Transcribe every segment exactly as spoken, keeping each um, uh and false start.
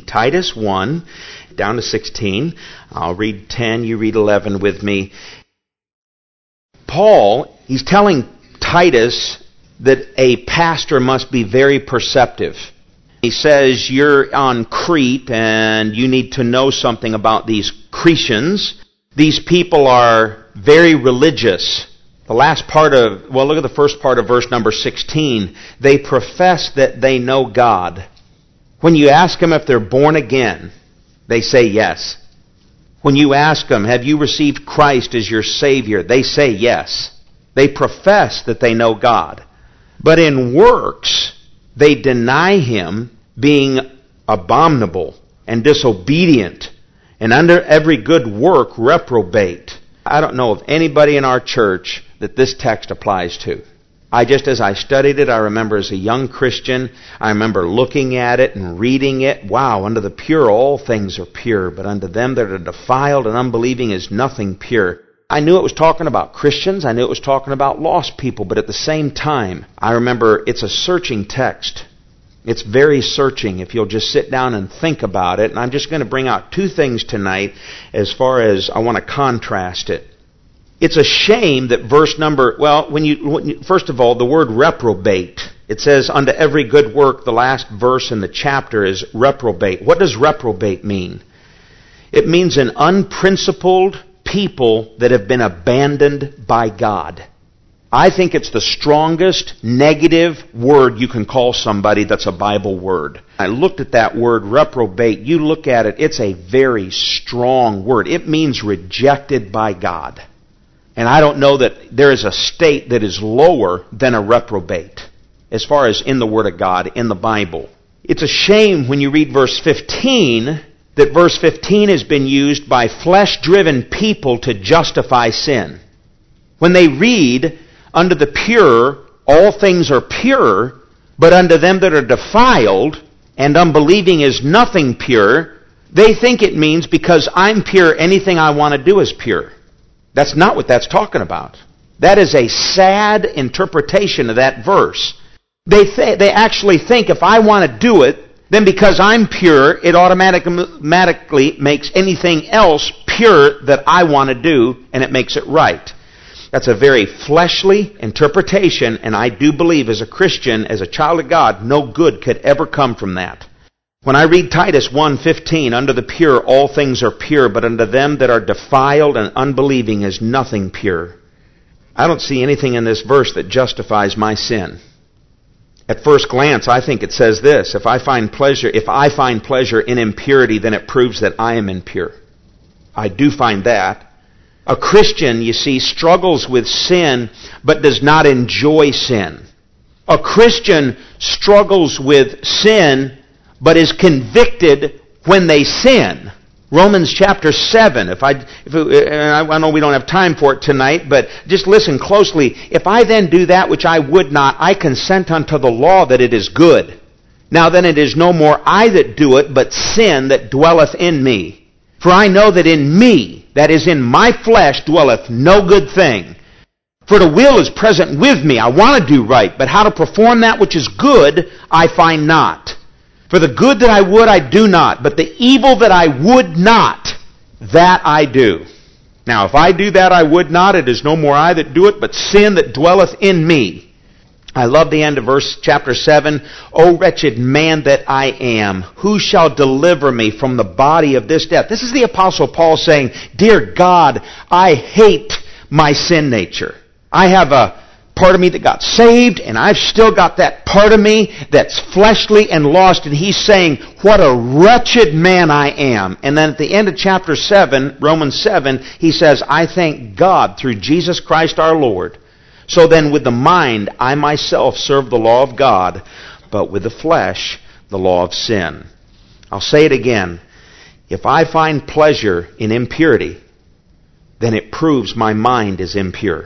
Titus one, down to sixteen. I'll read ten, you read eleven with me. Paul, he's telling Titus that a pastor must be very perceptive. He says, you're on Crete and you need to know something about these Cretans. These people are very religious. The last part of, well, look at the first part of verse number sixteen. They profess that they know God. When you ask them if they're born again, they say yes. When you ask them, have you received Christ as your Savior? They say yes. They profess that they know God. But in works, they deny Him, being abominable and disobedient, and under every good work reprobate. I don't know of anybody in our church that this text applies to. I just, as I studied it, I remember as a young Christian, I remember looking at it and reading it. Wow, unto the pure all things are pure, but unto them that are defiled and unbelieving is nothing pure. I knew it was talking about Christians. I knew it was talking about lost people. But at the same time, I remember it's a searching text. It's very searching if you'll just sit down and think about it. And I'm just going to bring out two things tonight as far as I want to contrast it. It's a shame that verse number, well, when you, when you first of all, the word reprobate. It says, unto every good work, the last verse in the chapter is reprobate. What does reprobate mean? It means an unprincipled people that have been abandoned by God. I think it's the strongest negative word you can call somebody that's a Bible word. I looked at that word reprobate. You look at it, it's a very strong word. It means rejected by God. And I don't know that there is a state that is lower than a reprobate as far as in the Word of God, in the Bible. It's a shame when you read verse fifteen that verse fifteen has been used by flesh-driven people to justify sin. When they read, unto the pure, all things are pure, but unto them that are defiled and unbelieving is nothing pure, they think it means because I'm pure, anything I want to do is pure. That's not what that's talking about. That is a sad interpretation of that verse. They th- they actually think if I want to do it, then because I'm pure, it automatically makes anything else pure that I want to do, and it makes it right. That's a very fleshly interpretation, and I do believe as a Christian, as a child of God, no good could ever come from that. When I read Titus one fifteen, unto the pure all things are pure, but unto them that are defiled and unbelieving is nothing pure. I don't see anything in this verse that justifies my sin. At first glance, I think it says this, if I find pleasure, if I find pleasure in impurity, then it proves that I am impure. I do find that. A Christian, you see, struggles with sin, but does not enjoy sin. A Christian struggles with sin, but is convicted when they sin. Romans chapter seven, if I, if it, I know we don't have time for it tonight, but just listen closely. If I then do that which I would not, I consent unto the law that it is good. Now then it is no more I that do it, but sin that dwelleth in me. For I know that in me, that is in my flesh, dwelleth no good thing. For the will is present with me. I want to do right, but how to perform that which is good, I find not. For the good that I would, I do not, but the evil that I would not, that I do. Now, if I do that I would not, it is no more I that do it, but sin that dwelleth in me. I love the end of verse chapter seven. O wretched man that I am, who shall deliver me from the body of this death? This is the Apostle Paul saying, Dear God, I hate my sin nature. I have a part of me that got saved, and I've still got that part of me that's fleshly and lost, and he's saying, what a wretched man I am. And then at the end of chapter seven, Romans seven, he says, I thank God through Jesus Christ our Lord. So then with the mind, I myself serve the law of God, but with the flesh, the law of sin. I'll say it again. If I find pleasure in impurity, then it proves my mind is impure.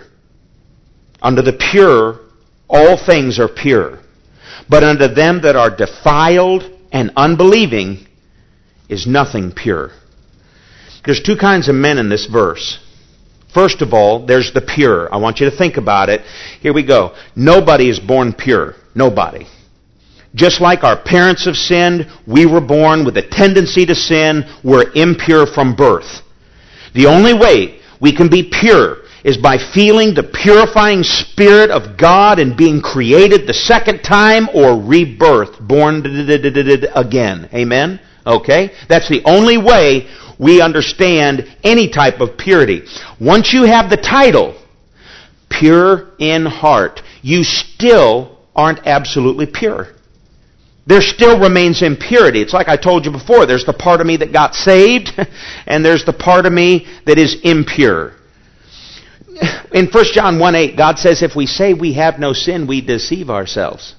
Unto the pure, all things are pure. But unto them that are defiled and unbelieving is nothing pure. There's two kinds of men in this verse. First of all, there's the pure. I want you to think about it. Here we go. Nobody is born pure. Nobody. Just like our parents have sinned, we were born with a tendency to sin. We're impure from birth. The only way we can be pure is by feeling the purifying Spirit of God and being created the second time or rebirth, born again. Amen? Okay? That's the only way we understand any type of purity. Once you have the title, pure in heart, you still aren't absolutely pure. There still remains impurity. It's like I told you before. There's the part of me that got saved, and there's the part of me that is impure. In First John one eight, God says if we say we have no sin, we deceive ourselves.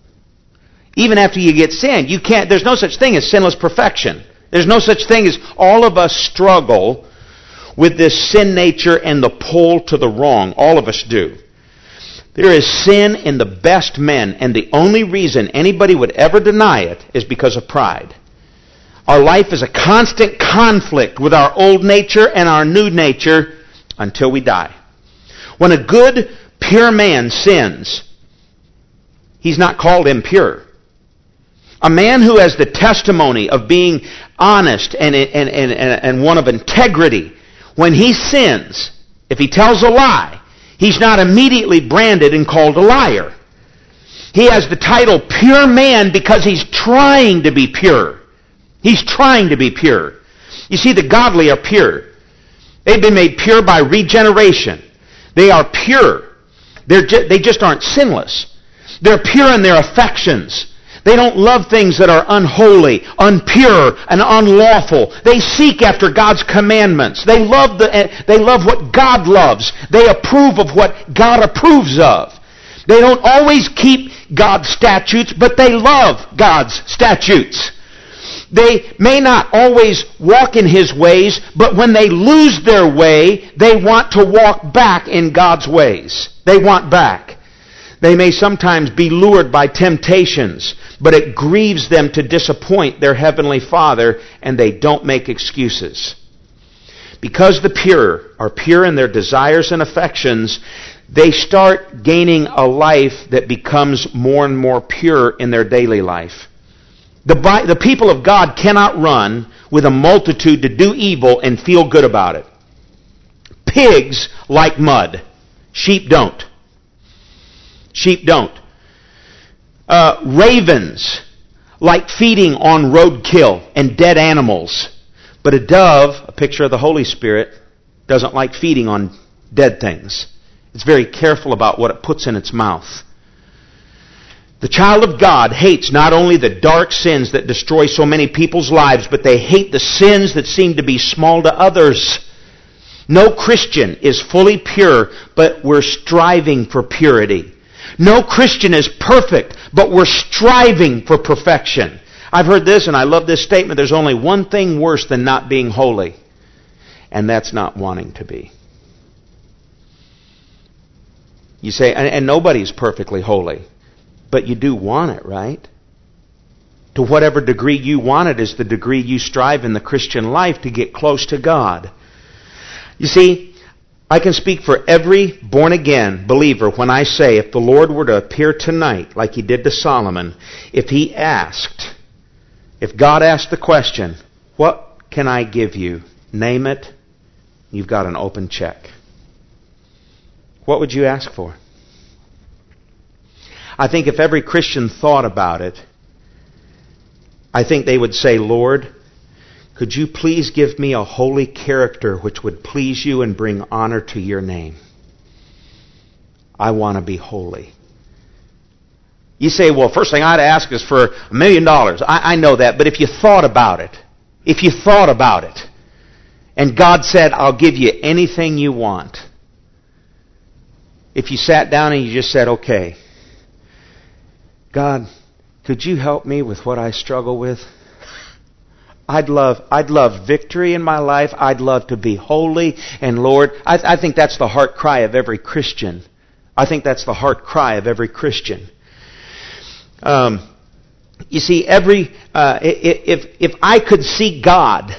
Even after you get sin, you can't. There's no such thing as sinless perfection. There's no such thing as all of us struggle with this sin nature and the pull to the wrong. All of us do. There is sin in the best men, and the only reason anybody would ever deny it is because of pride. Our life is a constant conflict with our old nature and our new nature until we die. When a good, pure man sins, he's not called impure. A man who has the testimony of being honest and, and, and, and one of integrity, when he sins, if he tells a lie, he's not immediately branded and called a liar. He has the title pure man because he's trying to be pure. He's trying to be pure. You see, the godly are pure. They've been made pure by regeneration. They are pure. They're ju- they just aren't sinless. They're pure in their affections. They don't love things that are unholy, unpure, and unlawful. They seek after God's commandments. They love the, they love what God loves. They approve of what God approves of. They don't always keep God's statutes, but they love God's statutes. They may not always walk in His ways, but when they lose their way, they want to walk back in God's ways. They want back. They may sometimes be lured by temptations, but it grieves them to disappoint their Heavenly Father, and they don't make excuses. Because the pure are pure in their desires and affections, they start gaining a life that becomes more and more pure in their daily life. The, the people of God cannot run with a multitude to do evil and feel good about it. Pigs like mud. Sheep don't. Sheep don't. Uh, ravens like feeding on roadkill and dead animals. But a dove, a picture of the Holy Spirit, doesn't like feeding on dead things. It's very careful about what it puts in its mouth. The child of God hates not only the dark sins that destroy so many people's lives, but they hate the sins that seem to be small to others. No Christian is fully pure, but we're striving for purity. No Christian is perfect, but we're striving for perfection. I've heard this, and I love this statement. There's only one thing worse than not being holy, and that's not wanting to be. You say, and, and nobody's perfectly holy, but you do want it, right? To whatever degree you want it is the degree you strive in the Christian life to get close to God. You see, I can speak for every born-again believer when I say if the Lord were to appear tonight like He did to Solomon, if He asked, if God asked the question, what can I give you? Name it. You've got an open check. What would you ask for? I think if every Christian thought about it, I think they would say, Lord, could you please give me a holy character which would please you and bring honor to your name? I want to be holy. You say, well, first thing I'd ask is for a million dollars. I, I know that, but if you thought about it, if you thought about it, and God said, I'll give you anything you want. If you sat down and you just said, okay, God, could you help me with what I struggle with? I'd love, I'd love victory in my life. I'd love to be holy. And Lord, I, I think that's the heart cry of every Christian. I think that's the heart cry of every Christian. Um, you see, every uh, if if I could see God,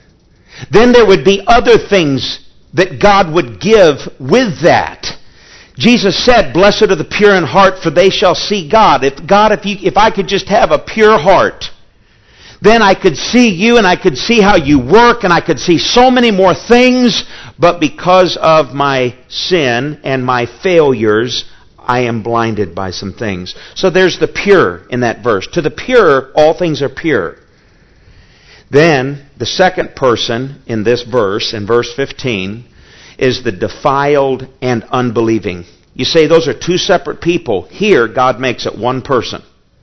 then there would be other things that God would give with that. Jesus said, blessed are the pure in heart, for they shall see God. If God, if you, if I could just have a pure heart, then I could see you and I could see how you work and I could see so many more things. But because of my sin and my failures, I am blinded by some things. So there's the pure in that verse. To the pure, all things are pure. Then, the second person in this verse, in verse fifteen, is the defiled and unbelieving. You say those are two separate people. Here, God makes it one person.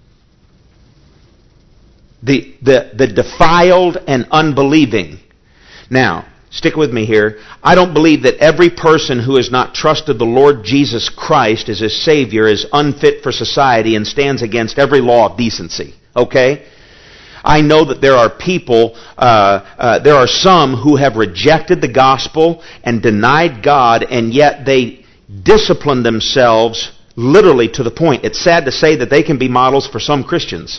The, the, the defiled and unbelieving. Now, stick with me here. I don't believe that every person who has not trusted the Lord Jesus Christ as his Savior is unfit for society and stands against every law of decency. Okay? I know that there are people, uh, uh, there are some who have rejected the gospel and denied God, and yet they discipline themselves literally to the point. It's sad to say that they can be models for some Christians.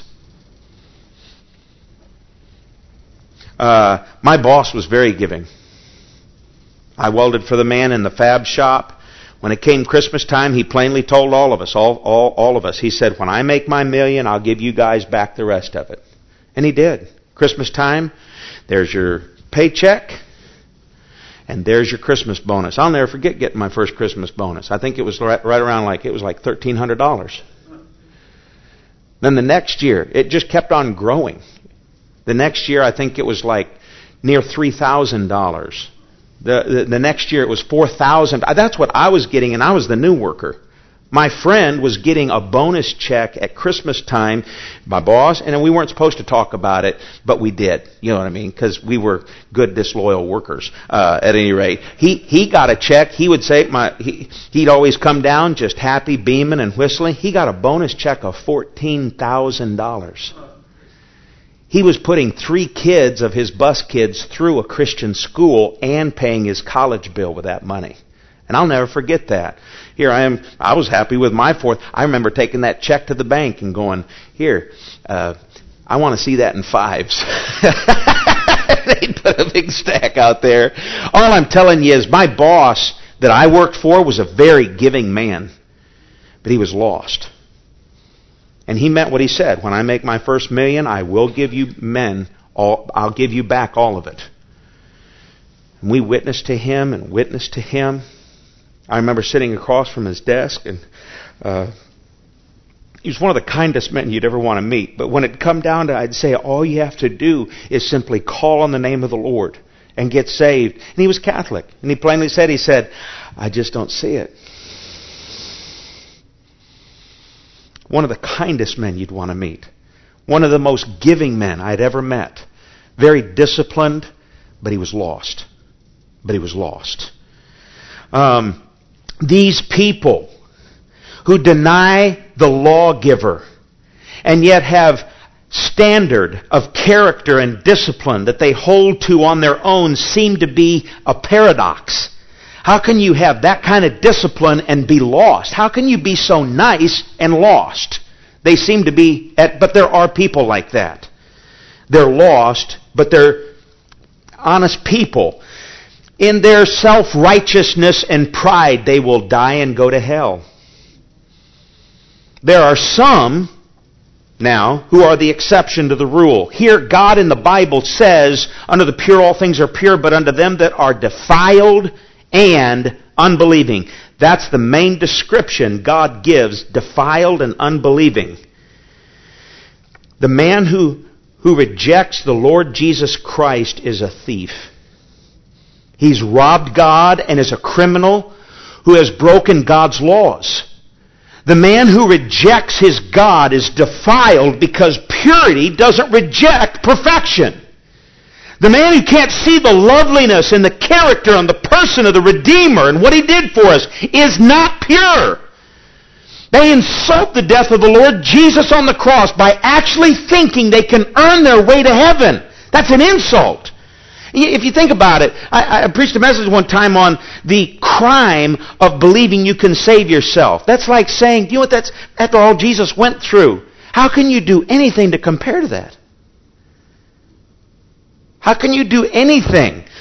Uh, my boss was very giving. I welded for the man in the fab shop. When it came Christmas time, he plainly told all of us, all, all, all of us, he said, when I make my million, I'll give you guys back the rest of it. And he did. Christmas time, there's your paycheck, and there's your Christmas bonus. I'll never forget getting my first Christmas bonus. I think it was right, right around like, it was like thirteen hundred dollars. Then the next year, it just kept on growing. The next year, I think it was like near three thousand dollars. The, the, the next year, it was four thousand dollars. That's what I was getting, and I was the new worker. My friend was getting a bonus check at Christmas time, my boss, and we weren't supposed to talk about it, but we did. You know what I mean? Because we were good, disloyal workers. Uh, at any rate, he he got a check. He would say my he he'd always come down just happy, beaming, and whistling. He got a bonus check of fourteen thousand dollars. He was putting three kids of his bus kids through a Christian school and paying his college bill with that money. And I'll never forget that. Here I am. I was happy with my fourth. I remember taking that check to the bank and going, here, uh, I want to see that in fives. They'd put a big stack out there. All I'm telling you is my boss that I worked for was a very giving man. But he was lost. And he meant what he said. When I make my first million, I will give you men, all, I'll give you back all of it. And we witnessed to him and witnessed to him. I remember sitting across from his desk, and uh, he was one of the kindest men you'd ever want to meet. But when it come down to, I'd say, all you have to do is simply call on the name of the Lord and get saved. And he was Catholic. And he plainly said, he said, I just don't see it. One of the kindest men you'd want to meet. One of the most giving men I'd ever met. Very disciplined, but he was lost. But he was lost. Um, these people who deny the lawgiver and yet have standard of character and discipline that they hold to on their own seem to be a paradox. How can you have that kind of discipline and be lost? How can you be so nice and lost? They seem to be, at, but there are people like that. They're lost, but they're honest people. In their self-righteousness and pride, they will die and go to hell. There are some, now, who are the exception to the rule. Here, God in the Bible says, unto the pure all things are pure, but unto them that are defiled and unbelieving. That's the main description God gives, defiled and unbelieving. The man who, who rejects the Lord Jesus Christ is a thief. He's robbed God and is a criminal who has broken God's laws. The man who rejects his God is defiled because purity doesn't reject perfection. The man who can't see the loveliness and the character and the person of the Redeemer and what He did for us is not pure. They insult the death of the Lord Jesus on the cross by actually thinking they can earn their way to heaven. That's an insult. If you think about it, I, I preached a message one time on the crime of believing you can save yourself. That's like saying, you know what, that's after all Jesus went through. How can you do anything to compare to that? How can you do anything?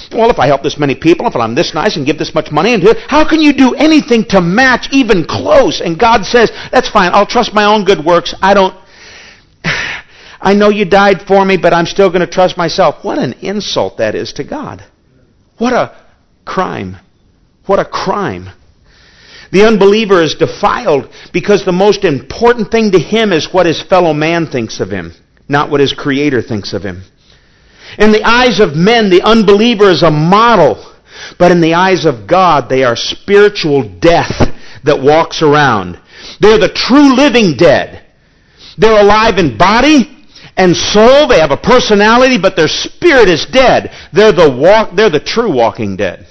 Well, if I help this many people, if I'm this nice and give this much money, and do, how can you do anything to match even close? And God says, that's fine. I'll trust my own good works. I don't, I know you died for me, but I'm still going to trust myself. What an insult that is to God. What a crime. What a crime. The unbeliever is defiled because the most important thing to him is what his fellow man thinks of him, not what his Creator thinks of him. In the eyes of men, the unbeliever is a model, but in the eyes of God, they are spiritual death that walks around. They're the true living dead. They're alive in body and soul. They have a personality, but their spirit is dead. They're the walk, they're the true walking dead.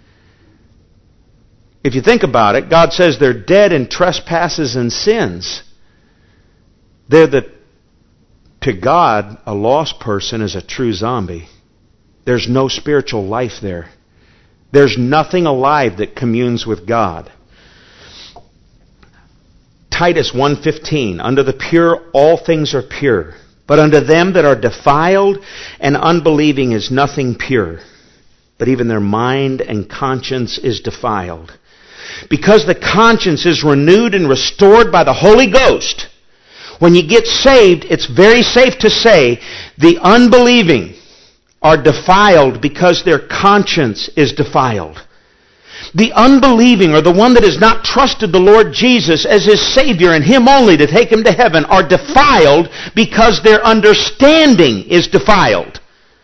If you think about it, God says they're dead in trespasses and sins. They're the, to God, a lost person is a true zombie. There's no spiritual life there. There's nothing alive that communes with God. Titus one fifteen, under the pure all things are pure, but unto them that are defiled and unbelieving is nothing pure, but even their mind and conscience is defiled. Because the conscience is renewed and restored by the Holy Ghost, when you get saved, it's very safe to say the unbelieving are defiled because their conscience is defiled. The unbelieving, or the one that has not trusted the Lord Jesus as his Savior and Him only to take him to heaven, are defiled because their understanding is defiled.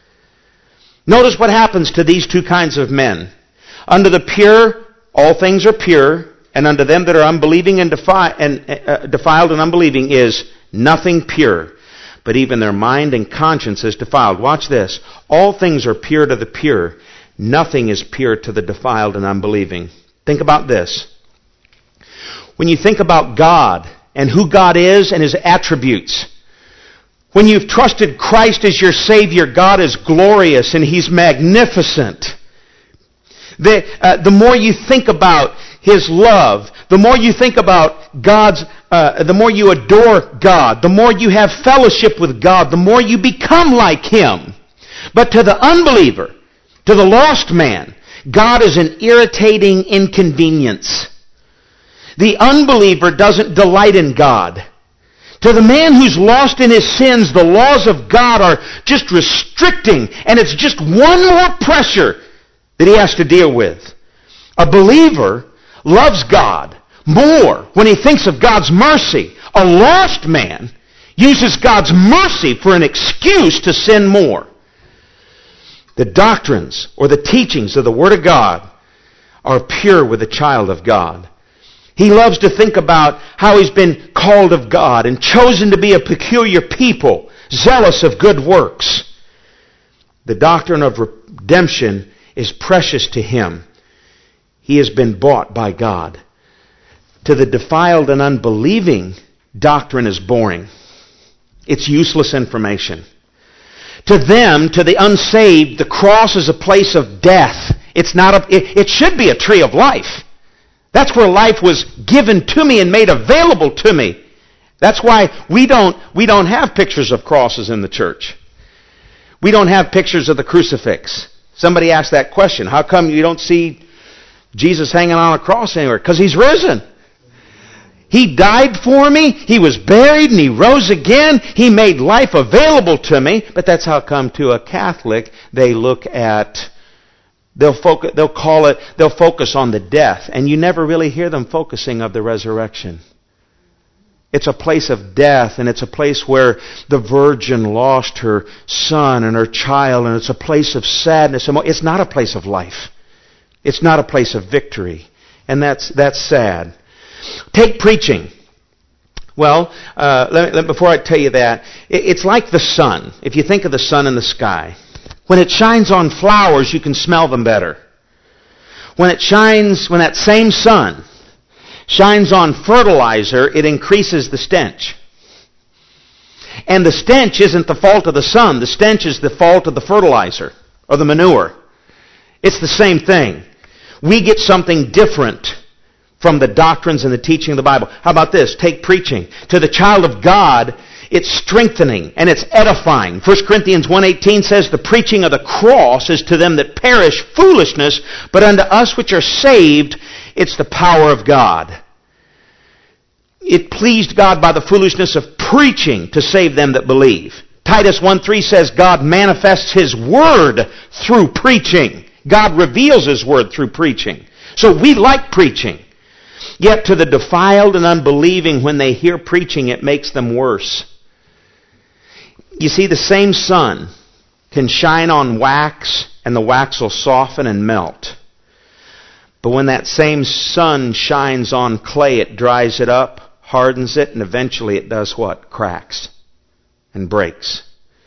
Notice what happens to these two kinds of men. Under the pure, all things are pure, and unto them that are unbelieving and, defi- and uh, defiled and unbelieving is nothing pure, but even their mind and conscience is defiled. Watch this. All things are pure to the pure. Nothing is pure to the defiled and unbelieving. Think about this. When you think about God and who God is and His attributes, when you've trusted Christ as your Savior, God is glorious and He's magnificent. The, uh, the more you think about His love, the more you think about God's, uh, the more you adore God, the more you have fellowship with God, the more you become like Him. But to the unbeliever, to the lost man, God is an irritating inconvenience. The unbeliever doesn't delight in God. To the man who's lost in his sins, the laws of God are just restricting, and it's just one more pressure that he has to deal with. A believer loves God more when he thinks of God's mercy. A lost man uses God's mercy for an excuse to sin more. The doctrines or the teachings of the Word of God are pure with a child of God. He loves to think about how he's been called of God and chosen to be a peculiar people, zealous of good works. The doctrine of redemption is precious to him. He has been bought by God. To the defiled and unbelieving, doctrine is boring. It's useless information. To them, to the unsaved, the cross is a place of death. It's not a, it, it should be a tree of life. That's where life was given to me and made available to me. That's why we don't, we don't have pictures of crosses in the church. We don't have pictures of the crucifix. Somebody asked that question. How come you don't see Jesus hanging on a cross anywhere? Because He's risen. He died for me. He was buried and He rose again. He made life available to me. But that's how come to a Catholic they look at, they'll focus, they'll call it, they'll focus on the death. And you never really hear them focusing of the resurrection. It's a place of death, and it's a place where the virgin lost her son and her child, and it's a place of sadness. It's not a place of life. It's not a place of victory. And that's that's sad. Take preaching. Well, uh, let, let, before I tell you that, it, it's like the sun. If you think of the sun in the sky, when it shines on flowers, you can smell them better. When it shines, when that same sun shines on fertilizer, it increases the stench. And the stench isn't the fault of the sun. The stench is the fault of the fertilizer or the manure. It's the same thing. We get something different from the doctrines and the teaching of the Bible. How about this? Take preaching. To the child of God, it's strengthening and it's edifying. First Corinthians one eighteen says, the preaching of the cross is to them that perish foolishness, but unto us which are saved, it's the power of God. It pleased God by the foolishness of preaching to save them that believe. Titus one three says God manifests His Word through preaching. God reveals His Word through preaching. So we like preaching. Yet to the defiled and unbelieving, when they hear preaching, it makes them worse. You see, the same sun can shine on wax, and the wax will soften and melt. But when that same sun shines on clay, it dries it up, hardens it, and eventually it does what? Cracks and breaks.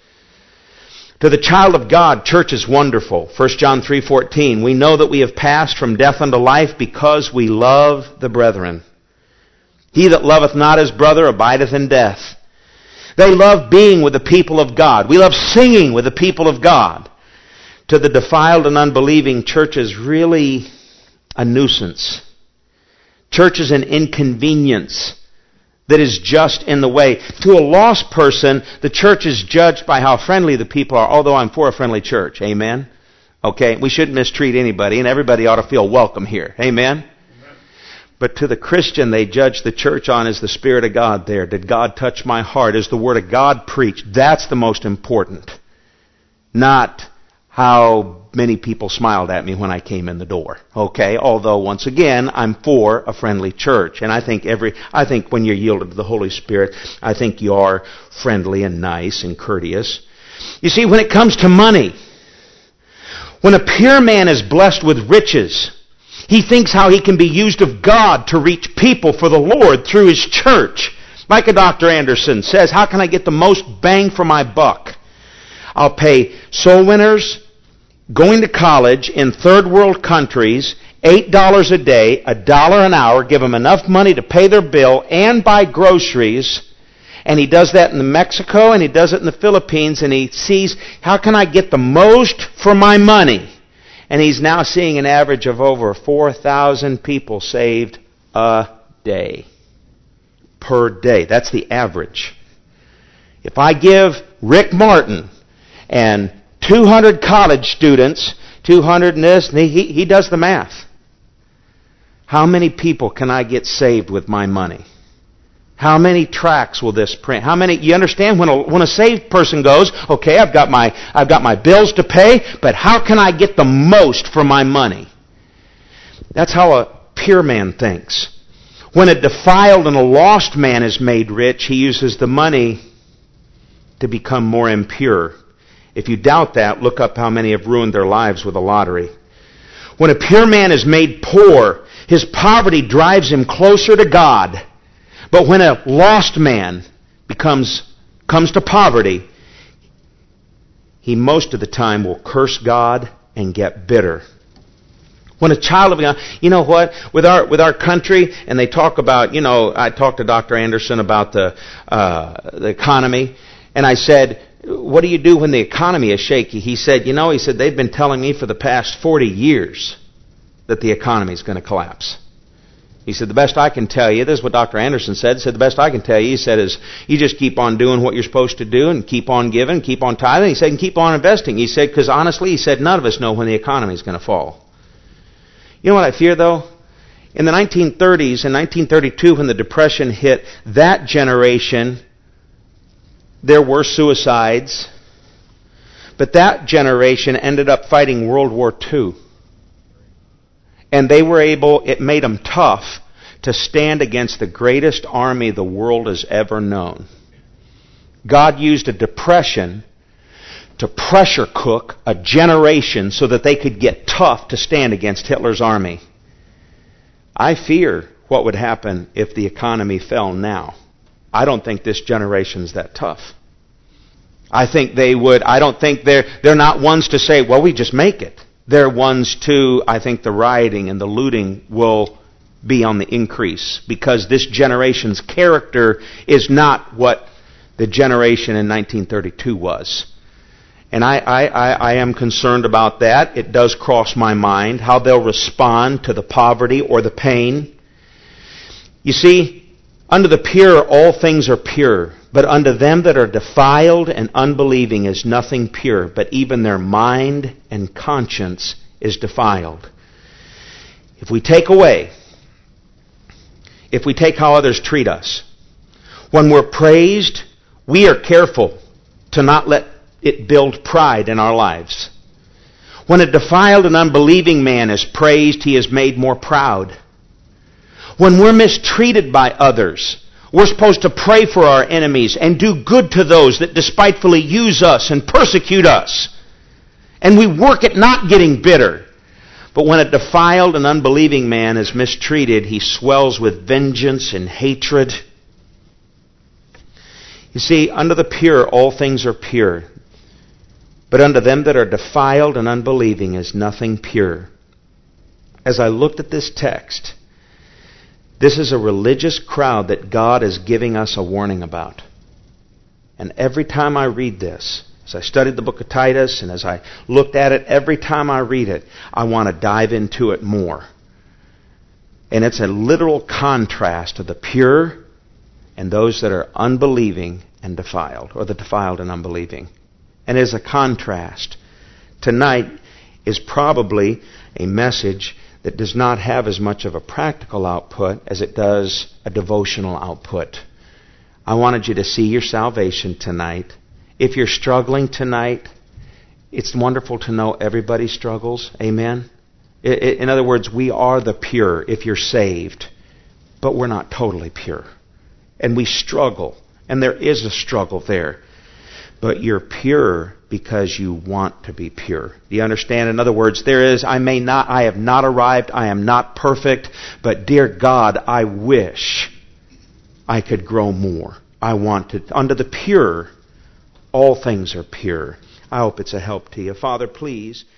To the child of God, church is wonderful. First John three fourteen, we know that we have passed from death unto life because we love the brethren. He that loveth not his brother abideth in death. They love being with the people of God. We love singing with the people of God. To the defiled and unbelieving, church is really a nuisance. Church is an inconvenience that is just in the way. To a lost person, the church is judged by how friendly the people are, although I'm for a friendly church. Amen? Okay, we shouldn't mistreat anybody, and everybody ought to feel welcome here. Amen? Amen. But to the Christian, they judge the church on, is the Spirit of God there? Did God touch my heart? Is the Word of God preached? That's the most important. Not how many people smiled at me when I came in the door. Okay? Although, once again, I'm for a friendly church. And I think every, I think when you're yielded to the Holy Spirit, I think you are friendly and nice and courteous. You see, when it comes to money, when a pure man is blessed with riches, he thinks how he can be used of God to reach people for the Lord through His church. Like a Doctor Anderson says, how can I get the most bang for my buck? I'll pay soul winners going to college in third world countries eight dollars a day, a dollar an hour, give them enough money to pay their bill and buy groceries. And he does that in Mexico, and he does it in the Philippines, and he sees, how can I get the most for my money? And he's now seeing an average of over four thousand people saved a day. Per day. That's the average. If I give Rick Martin and two hundred college students, two hundred in this, and he, he does the math. How many people can I get saved with my money? How many tracts will this print? How many, you understand, when a, when a saved person goes, okay, I've got my, I've got my bills to pay, but how can I get the most for my money? That's how a pure man thinks. When a defiled and a lost man is made rich, he uses the money to become more impure. If you doubt that, look up how many have ruined their lives with a lottery. When a pure man is made poor, his poverty drives him closer to God. But when a lost man becomes comes to poverty, he most of the time will curse God and get bitter. When a child of God, you know what, with our with our country, and they talk about, you know, I talked to Doctor Anderson about the uh, the economy, and I said, what do you do when the economy is shaky? He said, you know, he said, they've been telling me for the past forty years that the economy is going to collapse. He said, the best I can tell you, this is what Doctor Anderson said, he said, the best I can tell you, he said, is you just keep on doing what you're supposed to do and keep on giving, keep on tithing. He said, and keep on investing. He said, because honestly, he said, none of us know when the economy is going to fall. You know what I fear, though? In the nineteen thirties, in nineteen thirty-two, when the Depression hit, that generation, there were suicides, but that generation ended up fighting World War Two. And they were able, it made them tough to stand against the greatest army the world has ever known. God used a depression to pressure cook a generation so that they could get tough to stand against Hitler's army. I fear what would happen if the economy fell now. I don't think this generation's that tough. I think they would, I don't think they're, they're not ones to say, well, we just make it. They're ones to, I think the rioting and the looting will be on the increase because this generation's character is not what the generation in nineteen thirty-two was. And I, I, I, I am concerned about that. It does cross my mind how they'll respond to the poverty or the pain. You see, under the pure, all things are pure, But unto them that are defiled and unbelieving is nothing pure, but even their mind and conscience is defiled. If we take away, if we take how others treat us, when we're praised, we are careful to not let it build pride in our lives. When a defiled and unbelieving man is praised, he is made more proud. When we're mistreated by others, we're supposed to pray for our enemies and do good to those that despitefully use us and persecute us. And we work at not getting bitter. But when a defiled and unbelieving man is mistreated, he swells with vengeance and hatred. You see, unto the pure all things are pure. But unto them that are defiled and unbelieving is nothing pure. As I looked at this text, this is a religious crowd that God is giving us a warning about. And every time I read this, as I studied the book of Titus and as I looked at it, every time I read it, I want to dive into it more. And it's a literal contrast of the pure and those that are unbelieving and defiled, or the defiled and unbelieving. And as a contrast, tonight is probably a message that does not have as much of a practical output as it does a devotional output. I wanted you to see your salvation tonight. If you're struggling tonight, it's wonderful to know everybody struggles. Amen? In other words, we are the pure if you're saved, but we're not totally pure. And we struggle, and there is a struggle there. But you're pure because you want to be pure. Do you understand? In other words, there is, I may not, I have not arrived, I am not perfect, but dear God, I wish I could grow more. I want to. Unto the pure, all things are pure. I hope it's a help to you. Father, please